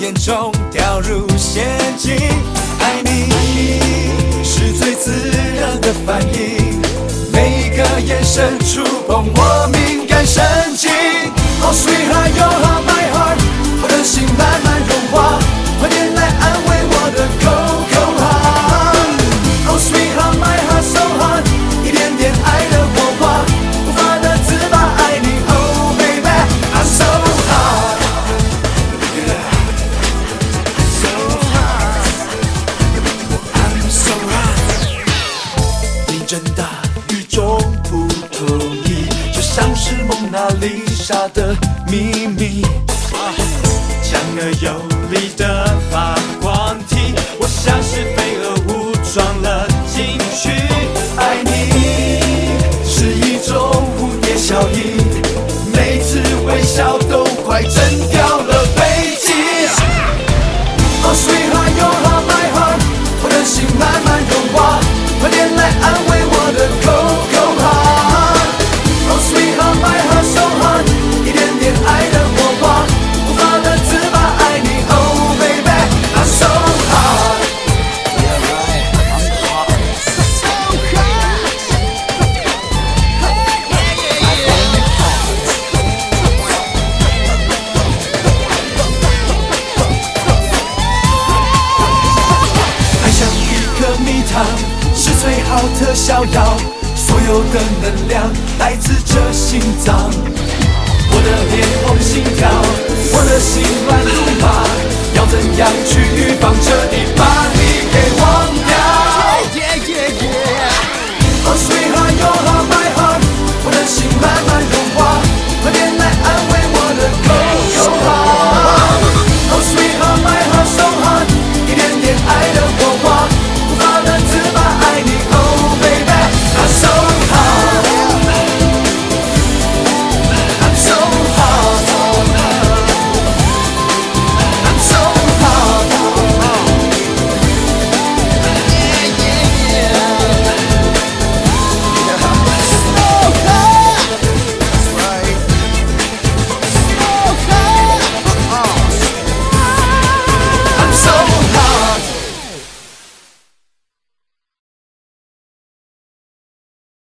眼中掉入陷阱。爱你是最自然的反应，每一个眼神触碰我敏感神经。Oh sweetheart, your heart, my heart， 我的心慢慢融化，快点来安慰我的口喊。Oh sweetheart, my heart so hard， 一点点爱的火花，无法的自拔，爱你 Oh baby I'm so hot， so hot I'm so hot。 你真的与众不同，就像是蒙娜丽莎的秘密，强而有力的发光体，我像是飞蛾武装了进去。爱你是一种蝴蝶效应，每次微笑都快震掉了北京。Oh sweetheart, your heart, my heart， 我的心慢慢融化，快点来安慰我的口喊。Oh sweetheart, my heart so hot， 一点点爱的火花，无法的自拔，爱你 Oh baby I'm so hot。 Yeah right, I'm hot, so hot。 爱像一颗蜜糖，是最好的逍遥，所有的能量来自这心脏。我的脸红心跳，我的心乱如麻，要怎样去预防这